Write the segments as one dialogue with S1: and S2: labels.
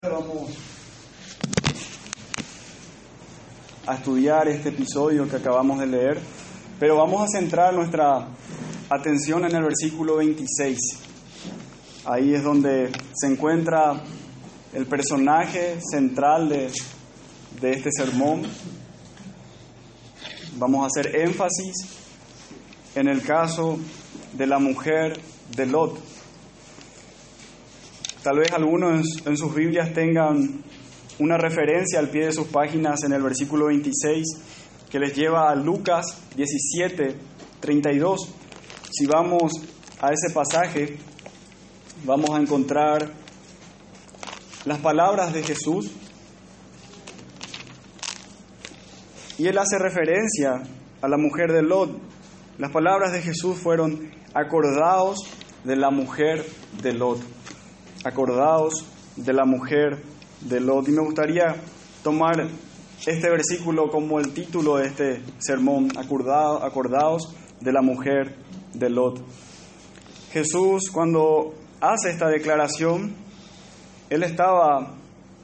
S1: Vamos a estudiar este episodio que acabamos de leer, pero vamos a centrar nuestra atención en el versículo 26. Ahí es donde se encuentra el personaje central de este sermón. Vamos a hacer énfasis en el caso de la mujer de Lot. Tal vez algunos en sus Biblias tengan una referencia al pie de sus páginas en el versículo 26 que les lleva a Lucas 17:32. Si vamos a ese pasaje, vamos a encontrar las palabras de Jesús y él hace referencia a la mujer de Lot. Las palabras de Jesús fueron: acordaos de la mujer de Lot. Acordaos de la mujer de Lot. Y me gustaría tomar este versículo como el título de este sermón: acordaos de la mujer de Lot. Jesús, cuando hace esta declaración, él estaba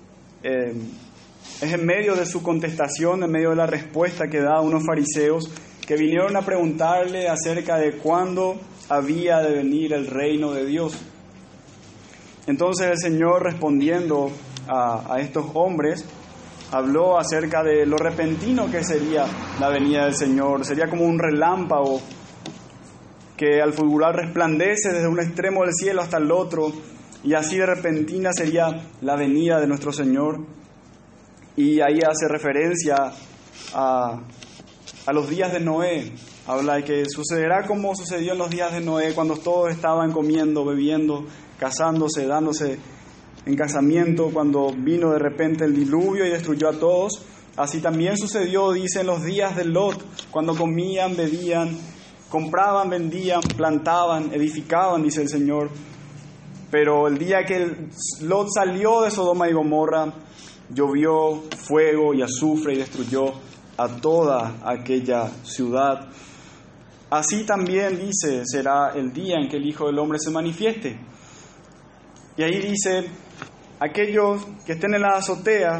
S1: es en medio de su contestación, en medio de la respuesta que da a unos fariseos que vinieron a preguntarle acerca de cuándo había de venir el reino de Dios. Entonces el Señor, respondiendo a estos hombres, habló acerca de lo repentino que sería la venida del Señor. Sería como un relámpago que al fulgurar resplandece desde un extremo del cielo hasta el otro, y así de repentina sería la venida de nuestro Señor. Y ahí hace referencia a los días de Noé. Habla de que sucederá como sucedió en los días de Noé, cuando todos estaban comiendo, bebiendo, casándose, dándose en casamiento, cuando vino de repente el diluvio y destruyó a todos. Así también sucedió, dice, en los días de Lot, cuando comían, bebían, compraban, vendían, plantaban, edificaban, dice el Señor. Pero el día que Lot salió de Sodoma y Gomorra, llovió fuego y azufre y destruyó a toda aquella ciudad. Así también, dice, será el día en que el Hijo del Hombre se manifieste. Y ahí dice: aquellos que estén en la azotea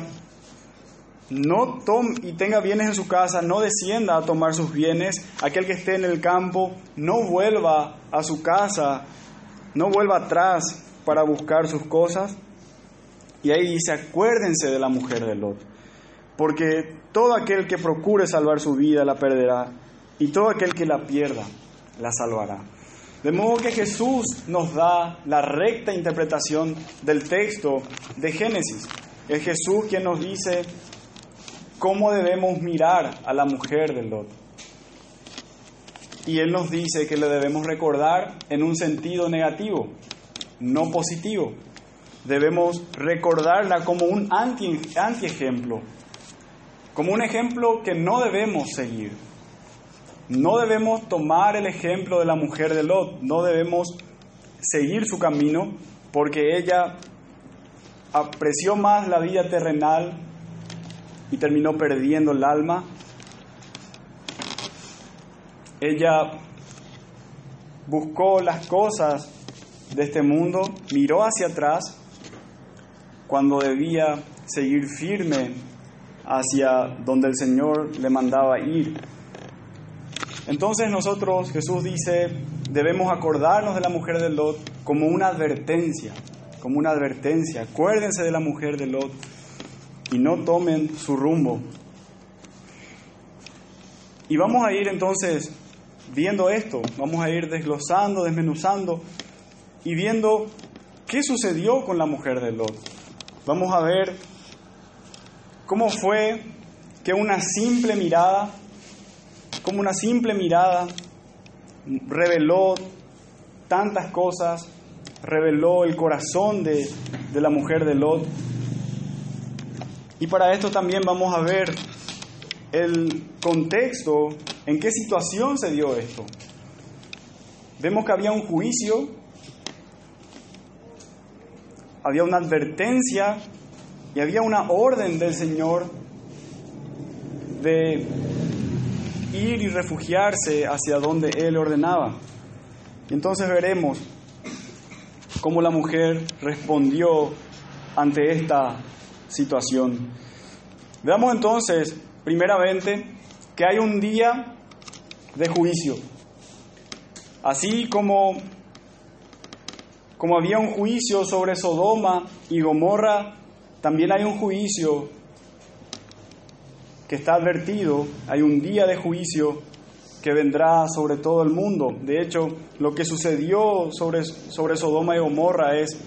S1: y tenga bienes en su casa, no descienda a tomar sus bienes. Aquel que esté en el campo, no vuelva a su casa, no vuelva atrás para buscar sus cosas. Y ahí dice: acuérdense de la mujer de Lot, porque todo aquel que procure salvar su vida la perderá, y todo aquel que la pierda la salvará. De modo que Jesús nos da la recta interpretación del texto de Génesis. Es Jesús quien nos dice cómo debemos mirar a la mujer de Lot. Y Él nos dice que le debemos recordar en un sentido negativo, no positivo. Debemos recordarla como un antiejemplo, como un ejemplo que no debemos seguir. No debemos tomar el ejemplo de la mujer de Lot, no debemos seguir su camino, porque ella apreció más la vida terrenal y terminó perdiendo el alma. Ella buscó las cosas de este mundo, miró hacia atrás cuando debía seguir firme hacia donde el Señor le mandaba ir. Entonces nosotros, Jesús dice, debemos acordarnos de la mujer de Lot como una advertencia. Acuérdense de la mujer de Lot y no tomen su rumbo. Y vamos a ir entonces viendo esto, vamos a ir desglosando, desmenuzando y viendo qué sucedió con la mujer de Lot. Vamos a ver cómo fue que una simple mirada reveló tantas cosas, reveló el corazón de la mujer de Lot. Y para esto también vamos a ver el contexto, en qué situación se dio esto. Vemos que había un juicio, había una advertencia y había una orden del Señor de ir y refugiarse hacia donde Él ordenaba. Y entonces veremos cómo la mujer respondió ante esta situación. Veamos entonces, primeramente, que hay un día de juicio. Así como había un juicio sobre Sodoma y Gomorra, también hay un juicio que está advertido, hay un día de juicio que vendrá sobre todo el mundo. De hecho, lo que sucedió sobre Sodoma y Gomorra es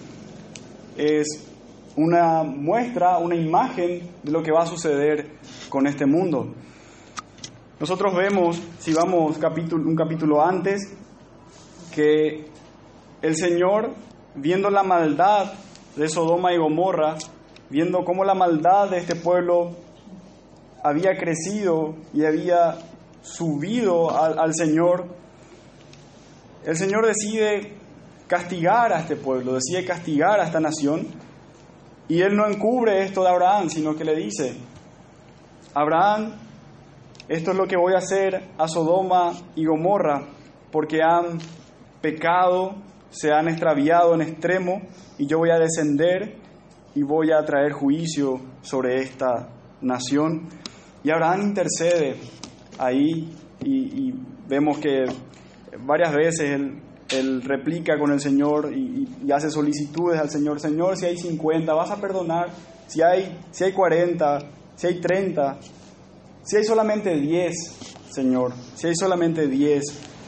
S1: una muestra, una imagen de lo que va a suceder con este mundo. Nosotros vemos, si vamos un capítulo antes, que el Señor, viendo la maldad de Sodoma y Gomorra, viendo cómo la maldad de este pueblo había crecido y había subido al Señor, el Señor decide castigar a este pueblo, decide castigar a esta nación, y Él no encubre esto de Abraham, sino que le dice: Abraham, esto es lo que voy a hacer a Sodoma y Gomorra, porque han pecado, se han extraviado en extremo, y yo voy a descender y voy a traer juicio sobre esta nación. Y Abraham intercede ahí, y vemos que varias veces él replica con el Señor y hace solicitudes al Señor: Señor, si hay 50, vas a perdonar; si hay 40, si hay 30, si hay solamente 10, Señor, si hay solamente 10,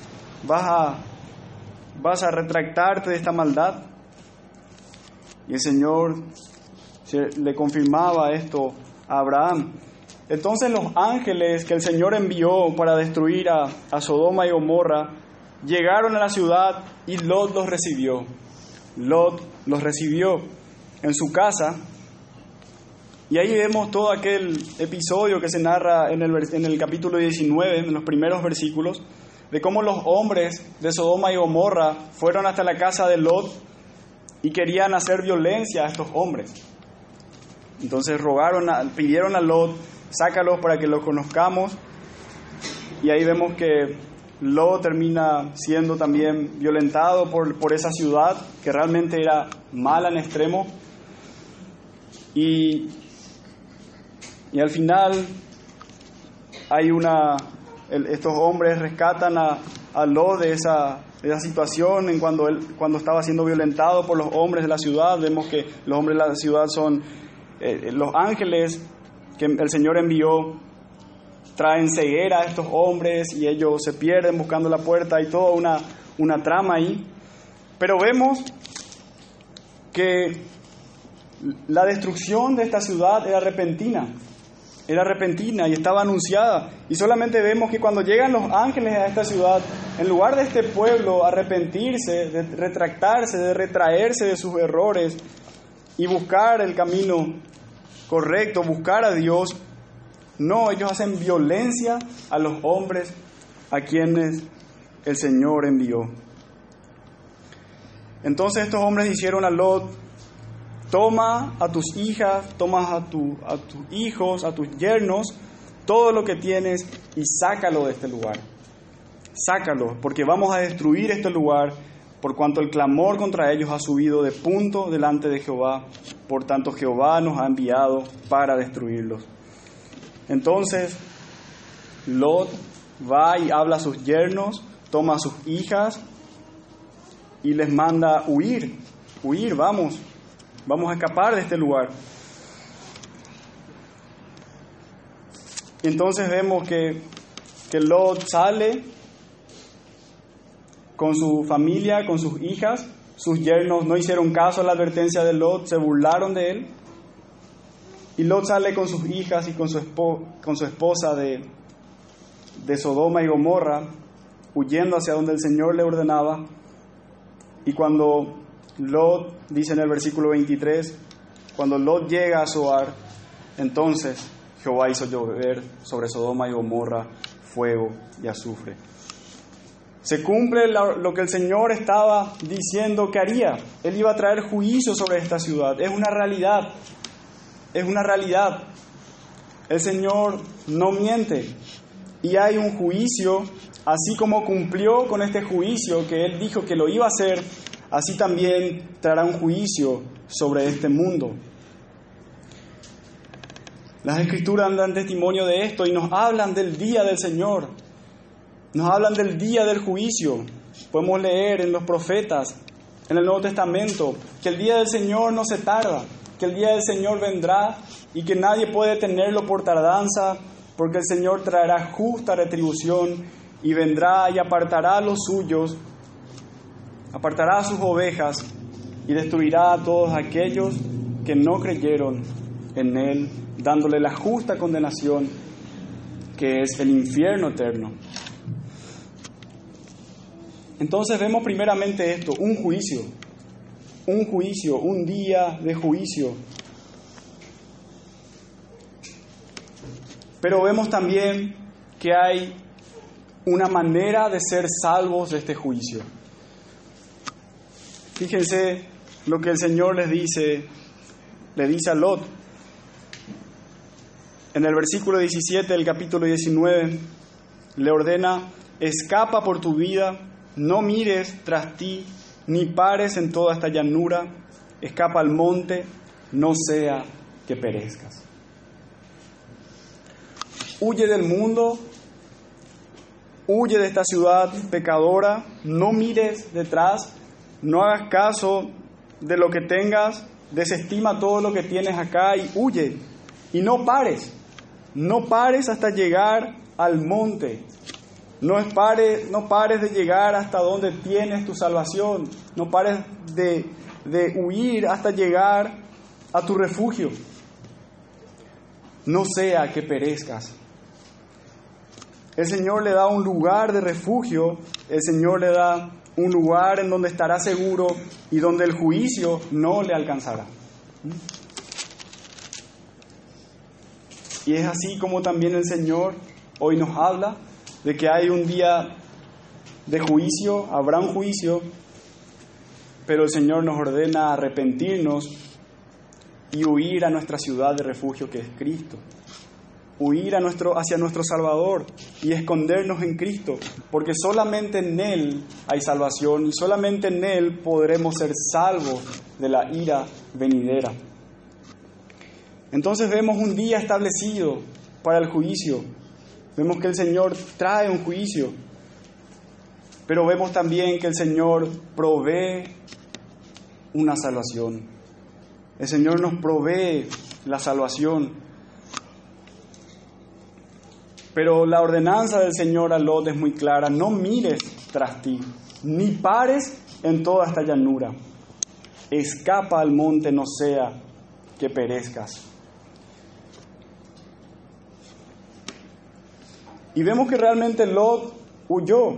S1: vas a retractarte de esta maldad. Y el Señor le confirmaba esto a Abraham. Entonces los ángeles que el Señor envió para destruir a Sodoma y Gomorra llegaron a la ciudad, y Lot los recibió. Lot los recibió en su casa. Y ahí vemos todo aquel episodio que se narra en el capítulo 19, en los primeros versículos, de cómo los hombres de Sodoma y Gomorra fueron hasta la casa de Lot y querían hacer violencia a estos hombres. Entonces pidieron a Lot: sácalos para que los conozcamos. Y ahí vemos que Lot termina siendo también violentado por esa ciudad, que realmente era mala en extremo. Y al final hay estos hombres rescatan a Lot de esa situación cuando estaba siendo violentado por los hombres de la ciudad. Vemos que los hombres de la ciudad son los ángeles que el Señor envió, traen ceguera a estos hombres y ellos se pierden buscando la puerta. Hay toda una trama ahí. Pero vemos que la destrucción de esta ciudad era repentina y estaba anunciada. Y solamente vemos que cuando llegan los ángeles a esta ciudad, en lugar de este pueblo arrepentirse, de retractarse, de retraerse de sus errores y buscar el camino correcto, buscar a Dios, no, ellos hacen violencia a los hombres a quienes el Señor envió. Entonces estos hombres hicieron a Lot: toma a tus hijas, toma a tus hijos, a tus yernos, todo lo que tienes, y sácalo de este lugar. Sácalo, porque vamos a destruir este lugar, por cuanto el clamor contra ellos ha subido de punto delante de Jehová. Por tanto, Jehová nos ha enviado para destruirlos. Entonces, Lot va y habla a sus yernos, toma a sus hijas y les manda huir, vamos a escapar de este lugar. Entonces vemos que Lot sale con su familia, con sus hijas. Sus yernos no hicieron caso a la advertencia de Lot, se burlaron de él. Y Lot sale con sus hijas y con su esposa de Sodoma y Gomorra, huyendo hacia donde el Señor le ordenaba. Y cuando Lot, dice en el versículo 23, cuando Lot llega a Zoar, entonces Jehová hizo llover sobre Sodoma y Gomorra fuego y azufre. Se cumple lo que el Señor estaba diciendo que haría. Él iba a traer juicio sobre esta ciudad. Es una realidad. El Señor no miente. Y hay un juicio, así como cumplió con este juicio que Él dijo que lo iba a hacer, así también traerá un juicio sobre este mundo. Las Escrituras dan testimonio de esto y nos hablan del día del Señor. Nos hablan del día del juicio. Podemos leer en los profetas, en el Nuevo Testamento, que el día del Señor no se tarda, que el día del Señor vendrá y que nadie puede tenerlo por tardanza, porque el Señor traerá justa retribución y vendrá y apartará a los suyos, apartará a sus ovejas y destruirá a todos aquellos que no creyeron en Él, dándole la justa condenación, que es el infierno eterno. Entonces vemos primeramente esto, un juicio, un día de juicio. Pero vemos también que hay una manera de ser salvos de este juicio. Fíjense lo que el Señor le dice a Lot. En el versículo 17 del capítulo 19, le ordena: escapa por tu vida, no mires tras ti, ni pares en toda esta llanura, escapa al monte, no sea que perezcas. Huye del mundo, huye de esta ciudad pecadora, no mires detrás, no hagas caso de lo que tengas, desestima todo lo que tienes acá y huye. Y no pares hasta llegar al monte. No pares de llegar hasta donde tienes tu salvación. No pares de huir hasta llegar a tu refugio. No sea que perezcas. El Señor le da un lugar de refugio, el Señor le da un lugar en donde estará seguro y donde el juicio no le alcanzará. Y es así como también el Señor hoy nos habla de que hay un día de juicio, habrá un juicio, pero el Señor nos ordena arrepentirnos y huir a nuestra ciudad de refugio que es Cristo. Huir hacia nuestro Salvador y escondernos en Cristo, porque solamente en Él hay salvación y solamente en Él podremos ser salvos de la ira venidera. Entonces vemos un día establecido para el juicio, vemos que el Señor trae un juicio, pero vemos también que el Señor provee una salvación. El Señor nos provee la salvación. Pero la ordenanza del Señor a Lot es muy clara: no mires tras ti, ni pares en toda esta llanura. Escapa al monte, no sea que perezcas. Y vemos que realmente Lot huyó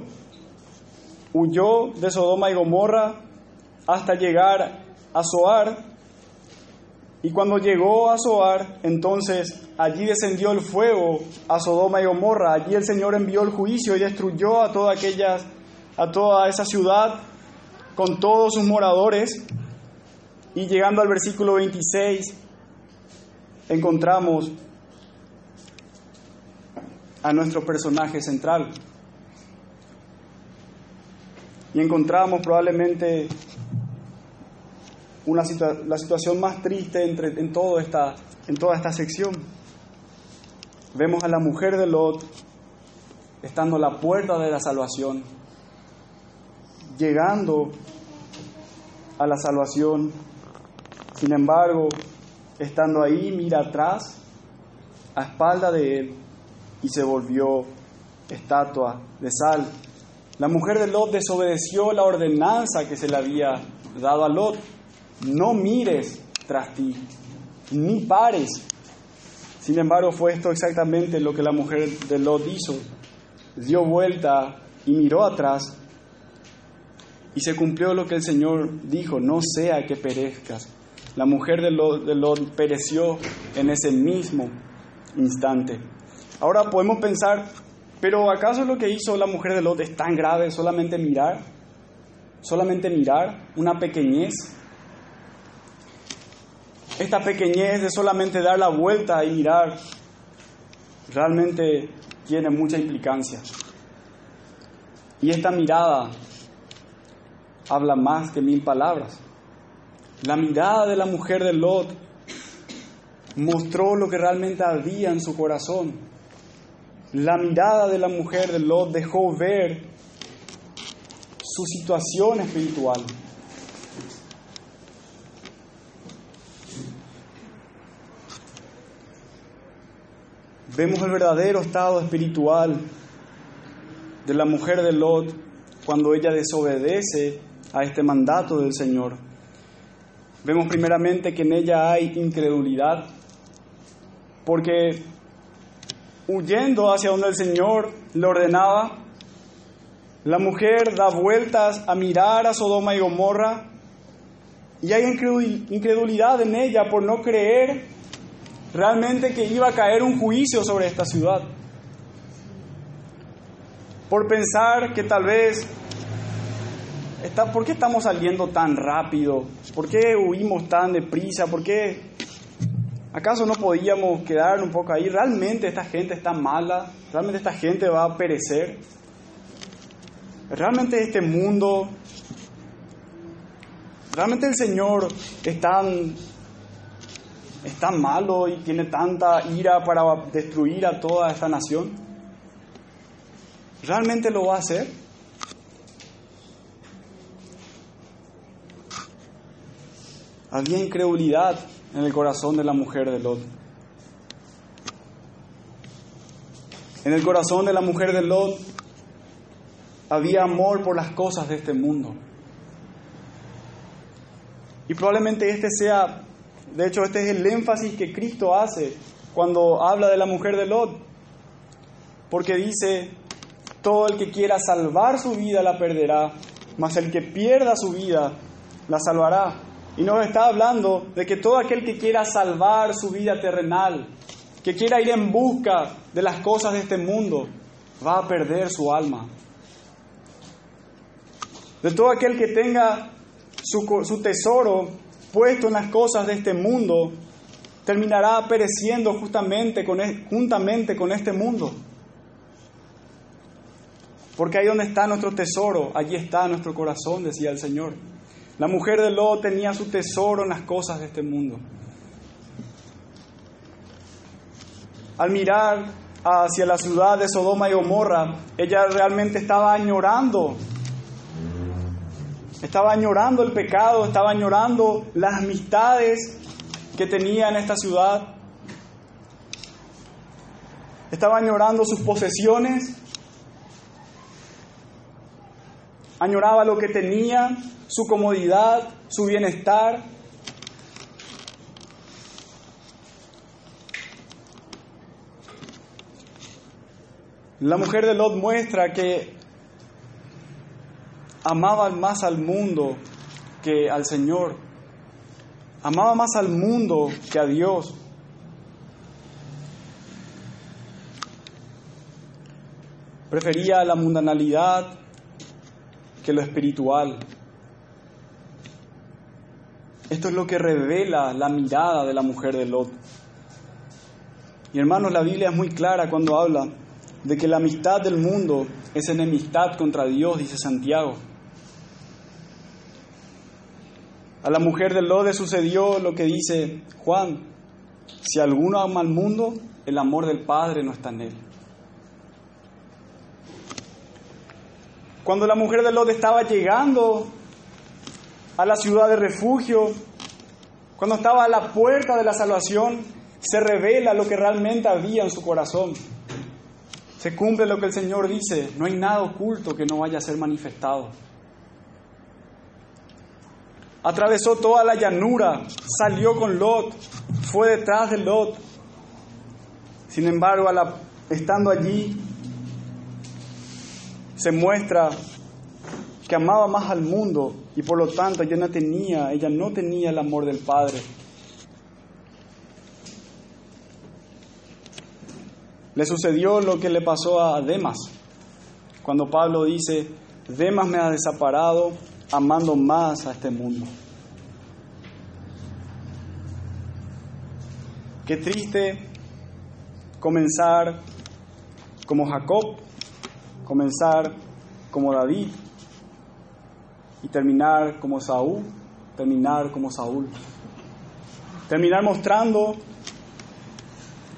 S1: de Sodoma y Gomorra hasta llegar a Zoar. Y cuando llegó a Zoar, entonces allí descendió el fuego a Sodoma y Gomorra. Allí el Señor envió el juicio y destruyó a toda esa ciudad con todos sus moradores. Y llegando al versículo 26, encontramos a nuestro personaje central. Y encontramos probablemente la situación más triste en toda esta sección. Vemos a la mujer de Lot estando a la puerta de la salvación, llegando a la salvación. Sin embargo, estando ahí, mira atrás, a espalda de él, y se volvió estatua de sal. La mujer de Lot desobedeció la ordenanza que se le había dado a Lot: no mires tras ti, ni pares. Sin embargo, fue esto exactamente lo que la mujer de Lot hizo. Dio vuelta y miró atrás, y se cumplió lo que el Señor dijo: no sea que perezcas. La mujer de Lot pereció en ese mismo instante. Ahora podemos pensar, ¿pero acaso lo que hizo la mujer de Lot es tan grave? ¿Solamente mirar? ¿Una pequeñez? Esta pequeñez de solamente dar la vuelta y mirar realmente tiene mucha implicancia. Y esta mirada habla más que 1000 palabras. La mirada de la mujer de Lot mostró lo que realmente había en su corazón. La mirada de la mujer de Lot dejó ver su situación espiritual. Vemos el verdadero estado espiritual de la mujer de Lot cuando ella desobedece a este mandato del Señor. Vemos primeramente que en ella hay incredulidad, porque huyendo hacia donde el Señor le ordenaba, la mujer da vueltas a mirar a Sodoma y Gomorra, y hay incredulidad en ella por no creer realmente que iba a caer un juicio sobre esta ciudad. Por pensar que tal vez, ¿por qué estamos saliendo tan rápido? ¿Por qué huimos tan deprisa? ¿Por qué? ¿Acaso no podíamos quedar un poco ahí? ¿Realmente esta gente está mala? ¿Realmente esta gente va a perecer? ¿Realmente este mundo? ¿Realmente el Señor es tan malo y tiene tanta ira para destruir a toda esta nación? ¿Realmente lo va a hacer? Había incredulidad en el corazón de la mujer de Lot. En el corazón de la mujer de Lot había amor por las cosas de este mundo. Y probablemente este es el énfasis que Cristo hace cuando habla de la mujer de Lot. Porque dice, todo el que quiera salvar su vida la perderá, mas el que pierda su vida la salvará. Y nos está hablando de que todo aquel que quiera salvar su vida terrenal, que quiera ir en busca de las cosas de este mundo, va a perder su alma. De todo aquel que tenga su tesoro puesto en las cosas de este mundo, terminará pereciendo juntamente con este mundo. Porque ahí donde está nuestro tesoro, allí está nuestro corazón, decía el Señor. La mujer de Lot tenía su tesoro en las cosas de este mundo. Al mirar hacia la ciudad de Sodoma y Gomorra, ella realmente estaba añorando el pecado, estaba añorando las amistades que tenía en esta ciudad, estaba añorando sus posesiones, añoraba lo que tenía, su comodidad, su bienestar. La mujer de Lot muestra que amaba más al mundo que al Señor. Amaba más al mundo que a Dios. Prefería la mundanalidad que lo espiritual. Esto es lo que revela la mirada de la mujer de Lot. Y hermanos, la Biblia es muy clara cuando habla de que la amistad del mundo es enemistad contra Dios, dice Santiago. A la mujer de Lot le sucedió lo que dice Juan: si alguno ama al mundo, el amor del Padre no está en él. Cuando la mujer de Lot estaba llegando a la ciudad de refugio, cuando estaba a la puerta de la salvación, se revela lo que realmente había en su corazón. Se cumple lo que el Señor dice: no hay nada oculto que no vaya a ser manifestado. Atravesó toda la llanura, salió con Lot, fue detrás de Lot. Sin embargo, estando allí, se muestra que amaba más al mundo y por lo tanto ella no tenía el amor del Padre. Le sucedió lo que le pasó a Demas, cuando Pablo dice: Demas me ha desamparado amando más a este mundo. Qué triste comenzar como Jacob, comenzar como David y terminar como Saúl, terminar mostrando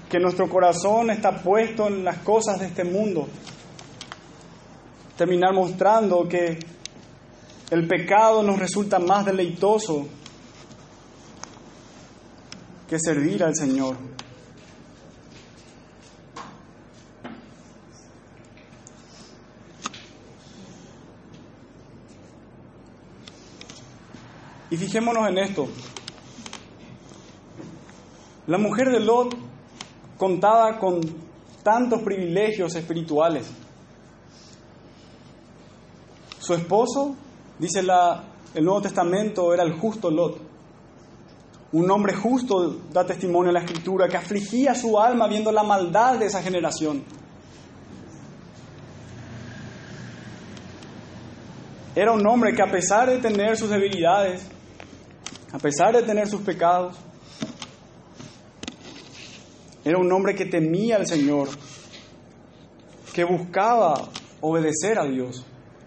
S1: que nuestro corazón está puesto en las cosas de este mundo. Terminar mostrando que el pecado nos resulta más deleitoso que servir al Señor. Y fijémonos en esto. La mujer de Lot contaba con tantos privilegios espirituales. Su esposo, dice el Nuevo Testamento, era el justo Lot. Un hombre justo, da testimonio en la Escritura, que afligía su alma viendo la maldad de esa generación. Era un hombre que, a pesar de tener sus debilidades, a pesar de tener sus pecados, era un hombre que temía al Señor, que buscaba obedecer a Dios.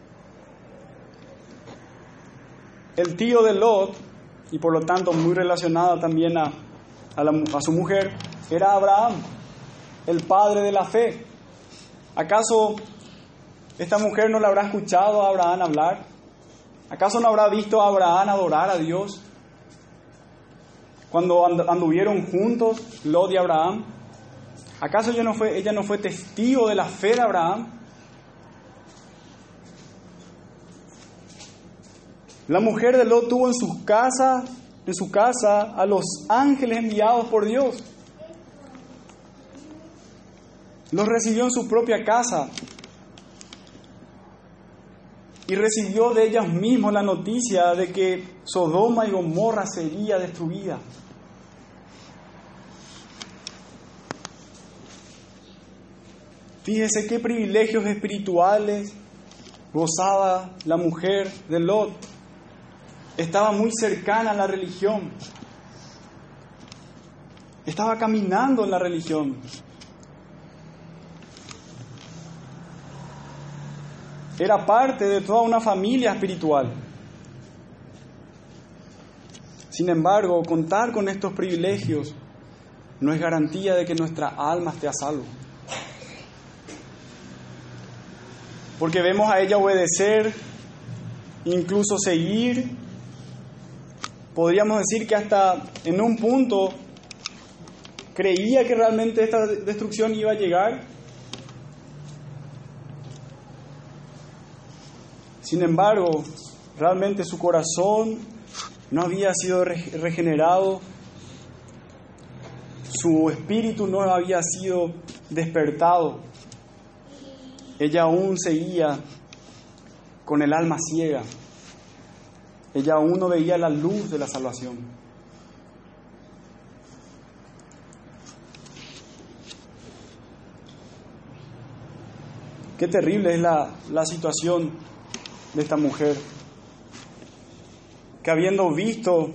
S1: El tío de Lot, y por lo tanto muy relacionado también a su mujer, era Abraham, el padre de la fe. ¿Acaso esta mujer no le habrá escuchado a Abraham hablar? ¿Acaso no habrá visto a Abraham adorar a Dios cuando anduvieron juntos Lot y Abraham? ¿Acaso ella no fue testigo de la fe de Abraham? La mujer de Lot tuvo en su casa a los ángeles enviados por Dios. Los recibió en su propia casa y recibió de ellos mismos la noticia de que Sodoma y Gomorra sería destruida. Fíjese qué privilegios espirituales gozaba la mujer de Lot. Estaba muy cercana a la religión. Estaba caminando en la religión. Era parte de toda una familia espiritual. Sin embargo, contar con estos privilegios no es garantía de que nuestra alma esté a salvo. Porque vemos a ella obedecer, incluso seguir. Podríamos decir que hasta en un punto creía que realmente esta destrucción iba a llegar. Sin embargo, realmente su corazón no había sido regenerado, su espíritu no había sido despertado. Ella aún seguía con el alma ciega. Ella aún no veía la luz de la salvación. Qué terrible es la situación de esta mujer, que habiendo visto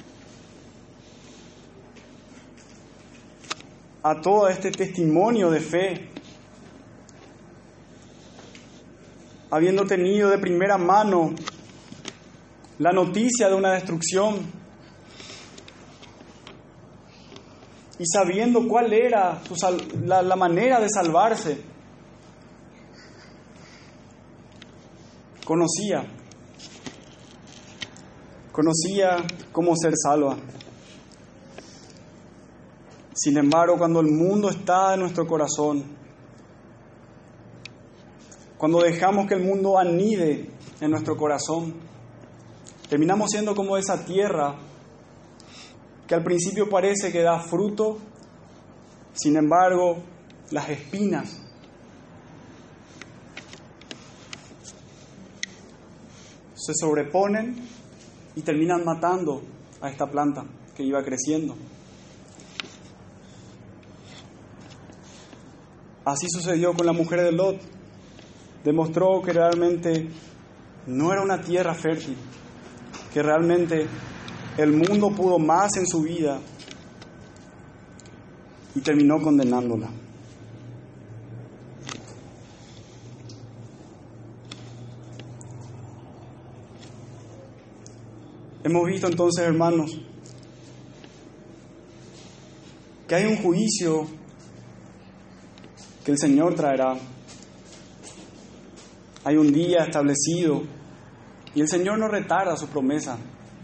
S1: a todo este testimonio de fe, habiendo tenido de primera mano la noticia de una destrucción y sabiendo cuál era la manera de salvarse, conocía cómo ser salva. Sin embargo, cuando el mundo está en nuestro corazón, cuando dejamos que el mundo anide en nuestro corazón, terminamos siendo como esa tierra que al principio parece que da fruto, sin embargo, las espinas se sobreponen y terminan matando a esta planta que iba creciendo. Así sucedió con la mujer de Lot. Demostró que realmente no era una tierra fértil, que realmente el mundo pudo más en su vida y terminó condenándola. Hemos visto entonces, hermanos, que hay un juicio que el Señor traerá. Hay un día establecido y el Señor no retarda su promesa.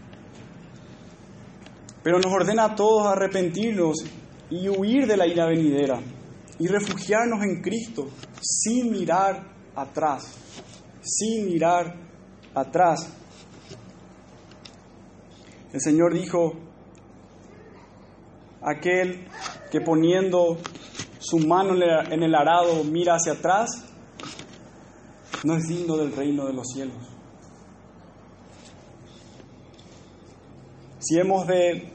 S1: Pero nos ordena a todos arrepentirnos y huir de la ira venidera y refugiarnos en Cristo sin mirar atrás, sin mirar atrás. El Señor dijo: aquel que poniendo su mano en el arado mira hacia atrás, no es digno del reino de los cielos. Si hemos de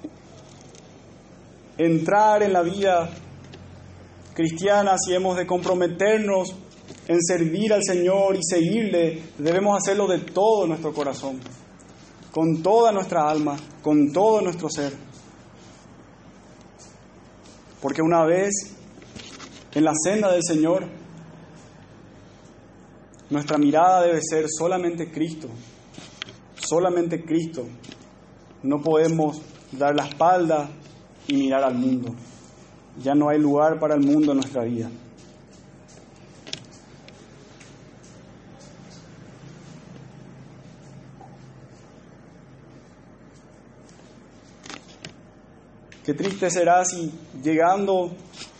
S1: entrar en la vida cristiana, si hemos de comprometernos en servir al Señor y seguirle, debemos hacerlo de todo nuestro corazón, con toda nuestra alma, con todo nuestro ser. Porque una vez en la senda del Señor, nuestra mirada debe ser solamente Cristo, solamente Cristo. No podemos dar la espalda y mirar al mundo. Ya no hay lugar para el mundo en nuestra vida. Qué triste será si llegando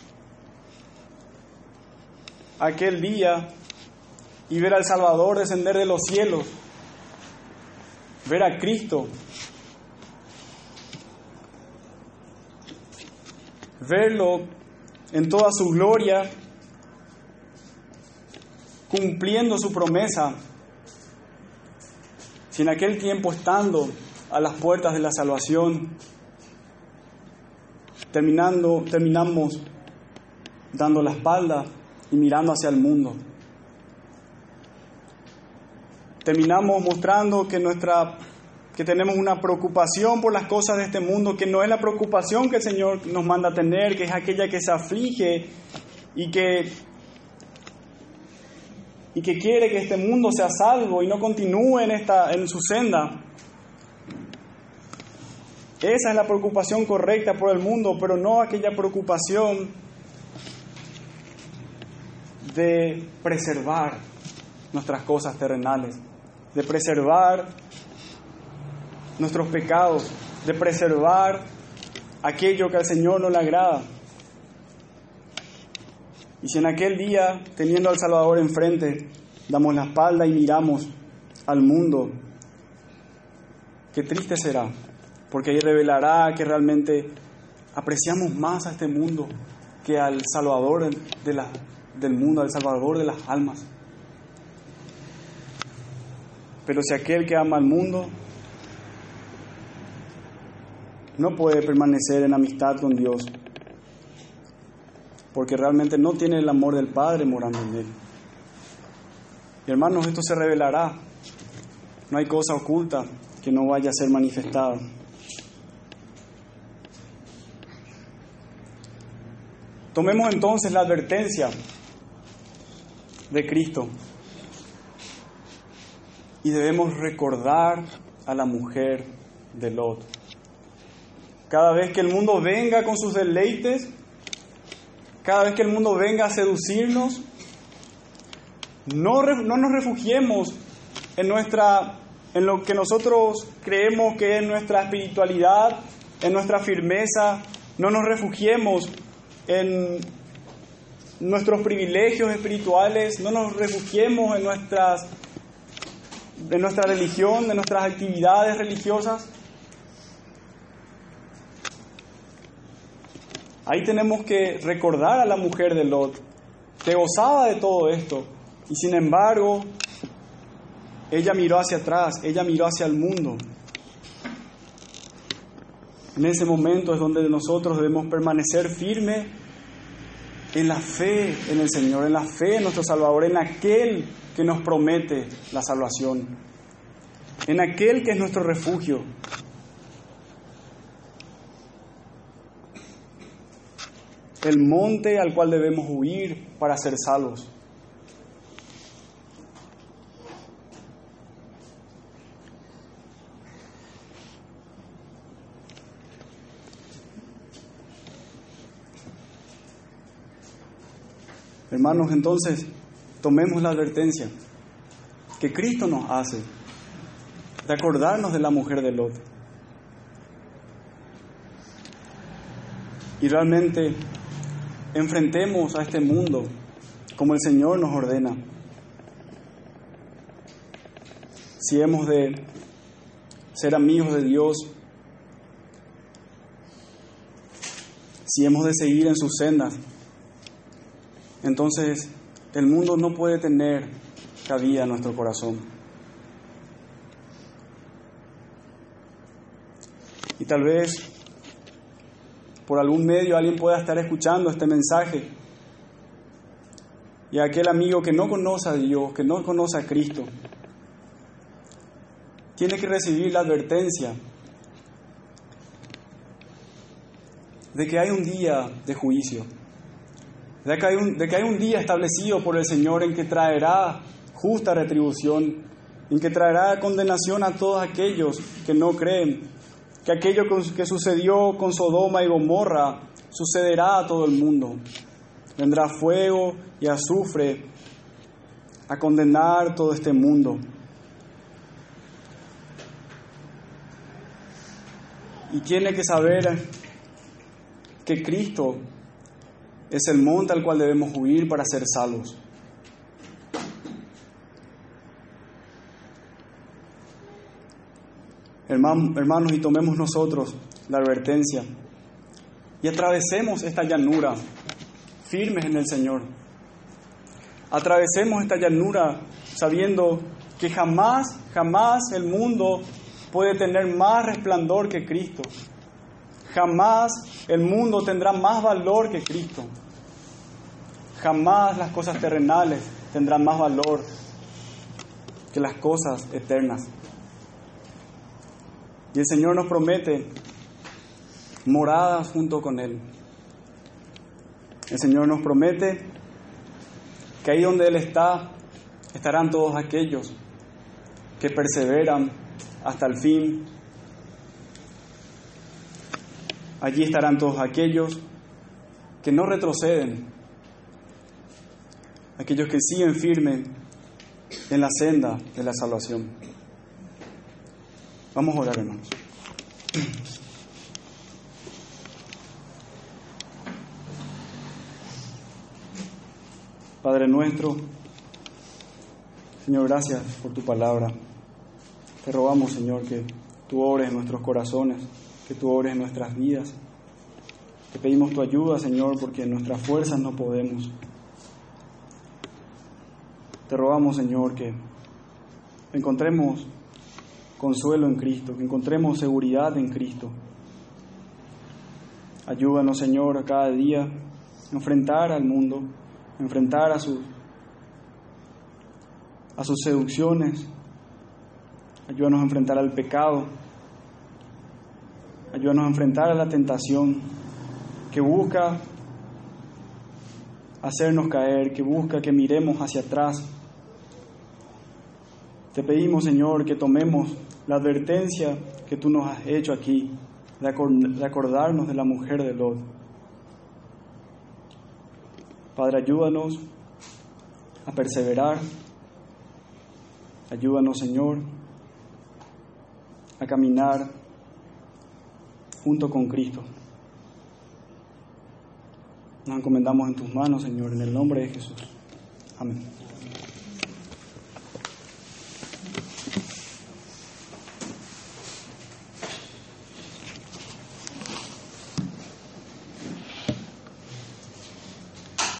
S1: aquel día y ver al Salvador descender de los cielos, ver a Cristo, verlo en toda su gloria, cumpliendo su promesa, si en aquel tiempo estando a las puertas de la salvación, terminamos dando la espalda y mirando hacia el mundo. Terminamos mostrando que tenemos una preocupación por las cosas de este mundo, que no es la preocupación que el Señor nos manda a tener, que es aquella que se aflige y que quiere que este mundo sea salvo y no continúe en su senda. Esa es la preocupación correcta por el mundo, pero no aquella preocupación de preservar nuestras cosas terrenales, de preservar nuestros pecados, de preservar aquello que al Señor no le agrada. Y si en aquel día, teniendo al Salvador enfrente, damos la espalda y miramos al mundo, qué triste será, porque ahí revelará que realmente apreciamos más a este mundo que al Salvador del mundo, al Salvador de las almas. Pero si aquel que ama al mundo no puede permanecer en amistad con Dios, porque realmente no tiene el amor del Padre morando en él. Y hermanos, esto se revelará. No hay cosa oculta que no vaya a ser manifestada. Tomemos entonces la advertencia de Cristo y debemos recordar a la mujer de Lot. Cada vez que el mundo venga con sus deleites, cada vez que el mundo venga a seducirnos, no nos refugiemos en lo que nosotros creemos que es nuestra espiritualidad, en nuestra firmeza. No nos refugiemos en nuestros privilegios espirituales, no nos refugiemos en nuestra religión, en nuestras actividades religiosas. Ahí tenemos que recordar a la mujer de Lot, que gozaba de todo esto, y sin embargo, ella miró hacia atrás, ella miró hacia el mundo. En ese momento es donde nosotros debemos permanecer firmes en la fe en el Señor, en la fe en nuestro Salvador, en aquel que nos promete la salvación, en aquel que es nuestro refugio. El monte al cual debemos huir para ser salvos. Hermanos, entonces, tomemos la advertencia que Cristo nos hace de acordarnos de la mujer de Lot. Y realmente enfrentemos a este mundo como el Señor nos ordena. Si hemos de ser amigos de Dios, si hemos de seguir en sus sendas, entonces el mundo no puede tener cabida en nuestro corazón. Y tal vez por algún medio alguien pueda estar escuchando este mensaje y aquel amigo que no conoce a Dios, que no conoce a Cristo, tiene que recibir la advertencia de que hay un día de juicio, de que hay un día establecido por el Señor en que traerá justa retribución, en que traerá condenación a todos aquellos que no creen, que aquello que sucedió con Sodoma y Gomorra sucederá a todo el mundo. Vendrá fuego y azufre a condenar todo este mundo. Y tiene que saber que Cristo es el monte al cual debemos huir para ser salvos. Hermanos, y tomemos nosotros la advertencia y atravesemos esta llanura firmes en el Señor. Atravesemos esta llanura sabiendo que jamás el mundo puede tener más resplandor que Cristo. Jamás el mundo tendrá más valor que Cristo. Jamás las cosas terrenales tendrán más valor que las cosas eternas. Y el Señor nos promete moradas junto con Él. El Señor nos promete que ahí donde Él está, estarán todos aquellos que perseveran hasta el fin. Allí estarán todos aquellos que no retroceden, aquellos que siguen firmes en la senda de la salvación. Vamos a orar, hermanos. Padre nuestro, Señor, gracias por tu palabra. Te rogamos, Señor, que tú obres en nuestros corazones, que tú obres en nuestras vidas. Te pedimos tu ayuda, Señor, porque en nuestras fuerzas no podemos. Te rogamos, Señor, que encontremos consuelo en Cristo, que encontremos seguridad en Cristo. Ayúdanos, Señor, a cada día a enfrentar al mundo, a enfrentar a sus seducciones. Ayúdanos a enfrentar al pecado. Ayúdanos a enfrentar a la tentación que busca hacernos caer, que busca que miremos hacia atrás. Te pedimos, Señor, que tomemos la advertencia que tú nos has hecho aquí, de acordarnos de la mujer de Lot. Padre, ayúdanos a perseverar. Ayúdanos, Señor, a caminar junto con Cristo. Nos encomendamos en tus manos, Señor, en el nombre de Jesús. Amén.